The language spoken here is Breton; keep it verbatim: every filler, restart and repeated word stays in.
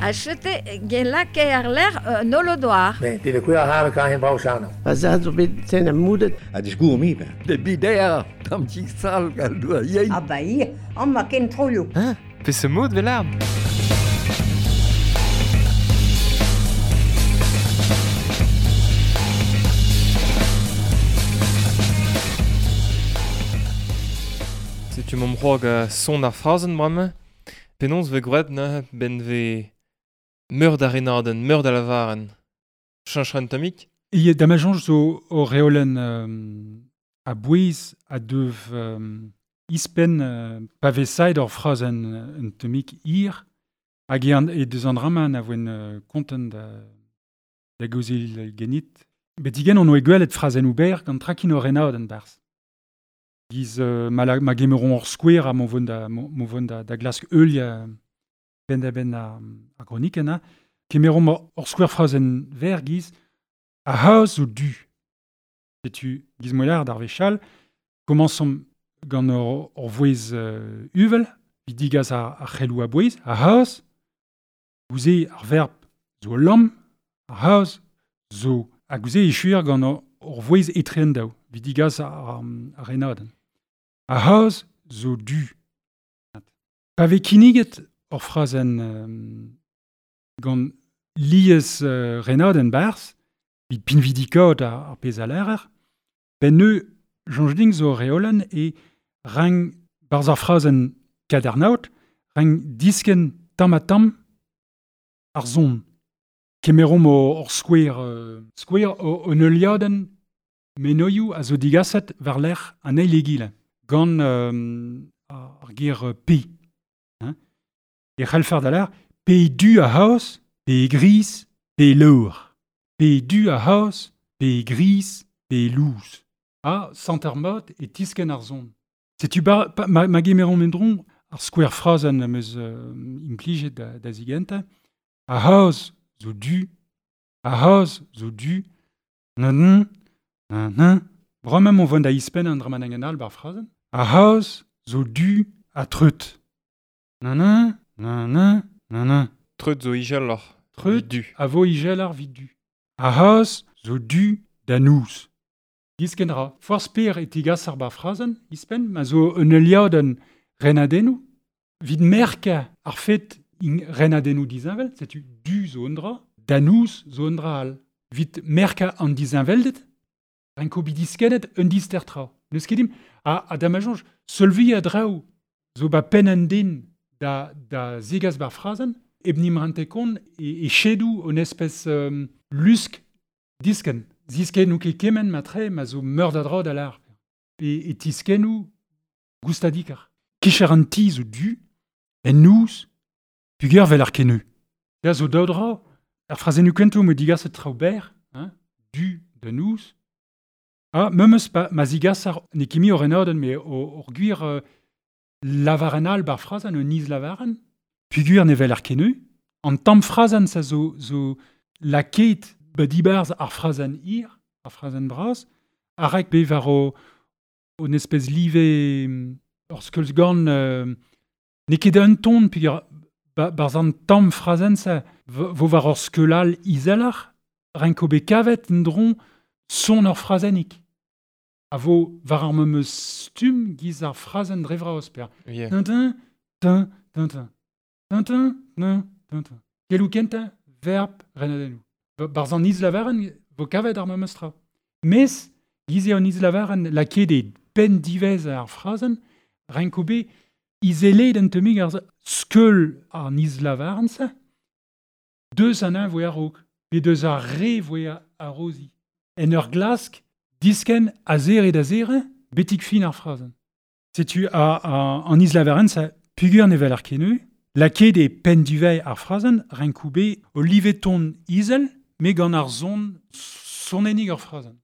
Achete gelake ar l'air uh, nolo doar. Ben, dit de queer halen kan geen bouwsano. Azad op zijn en moeder. Het is goed mee, ben. De bidea, tam ci sal gal du yen. Ah bah hier, on m'a ken trollo. Hein? Fais ce mot de l'herbe. Si tu m'en crois son a phrasen bramme, penons ve gret ne ben ve meur d'arenaden, meur da lavaren. Chanchran tamik? Il da ma jonge zo o reolen euh, a bouiz a dev euh, ispen euh, pavesaid or phrasen un tamik ir hag e, e deus an draman a voen euh, konten da, da gozil genit. Bet igen on o e gwelet phrasen uber gant trakin o renaden bars. Giz euh, ma, la, ma gemeron or skouer a mo vont da, mo, mo vont da, da glask eulia ben da ben a, a gronikena. Kemeron or skouer phrasen ver giz a haus ou du. Setu giz moelar d'ar vechal, commençom gant or, or voez uh, uvel, vidigaz a, a c'helou a boez, a haus, gouze ar verb zo lam, a haus zo, a gouze e chuir gant or, or voez etren daou, vidigaz a, a, a renaden. A haus zo du. Pa ve kiniget or phrasen um, gant liez uh, renaden bars, vid pinvidikot ar, ar pez a l'erer, ben neu jonjding zo reolen e rang barz ar phrasen kadernaut, rang disken tam a tam ar zon. Kemerom o, or skouer, uh, skouer o, o neuliaden menoioù a zo digaset war l'er an eilegile, gant um, ar ger uh, P. Hein? E c'hellfer da l'er, P du a haus, P gris, P lour. P du a haus, P gris, P louz. A santermot et tisken ar zon. Setu bar, pa, ma, ma gemeron mendron ar skouer phrasen am eus uh, implijet da, da zigenta. A haus zo du, a haus zo du, nan nan nan. Bromem on vont da ispen an draman angenal bar phrasen. A haus zo du a treut. Nan nan nan nan nan nan. Treut zo igel or. Treut du. A vo igel ar vid du. A haus zo du da nous. Giskenra, force per et tigas ar bar phrasen, ispen, ma zo un eliaden renadenou, vid merka ar fet in renadenou dizinvel, setu du zo ondra, da nous zo ondra al. Vid merka an dizinveldet, renko bidiskenet un distertra. Neus kedim, a, a da ma jonge, solvi a draou, zo ba pen an din da, da zegas bar phrasen, ebnim rentekon e, e chedou un espèce um, lusk disken. Ziskenou ket kemen matre, ma zo meur da dra da l'ar. E, e tiskenou goustadikar. Kicher an ti zo du, en nous, puger vel ar keneu. Ya zo da dra, ar phrasenou kentou me digas et trao ber, hein, du da nous. Ah, memeus pa, ma zigas ar, ne kimi o renaden, me o guir uh, lavaren al bar phrasen, un niz lavaren, puger ne vel ar keneu. An tam phrasen sa zo, zo la ket ba dibarz ar phrasen ir, ar phrasen bras, arek be var o, o nespez live or skeulz gant euh, ne ket un ton, puger ba, barz an tam phrasen sa vo var or skeulal izelar, renko be kavet ndron son or phrasenik. A vo var ar memeus stum giz ar phrasen drevra osper. Yeah. Tintin, tin, tintin. Tintin, tin, tintin. Gelou kenta, verb, renadenou. Barz an iz lavaren, vo kavet ar memeus tra. Mes, giz e an iz lavaren, la ket e pen divez ar phrasen, renko be izeled en temig ar skeul ar niz lavaren sa, deus an un voe ar rok, be deus ar re voe ar rozi. En ur glask, disken a zer et a zere, betik fin ar phrasen. Setu a, a, an iz lavaren sa, puger ne vel ar keneu, la ket e pen duvei ar phrasen, renko be o liveton izel, me gant ar zon son enig ar phrasen.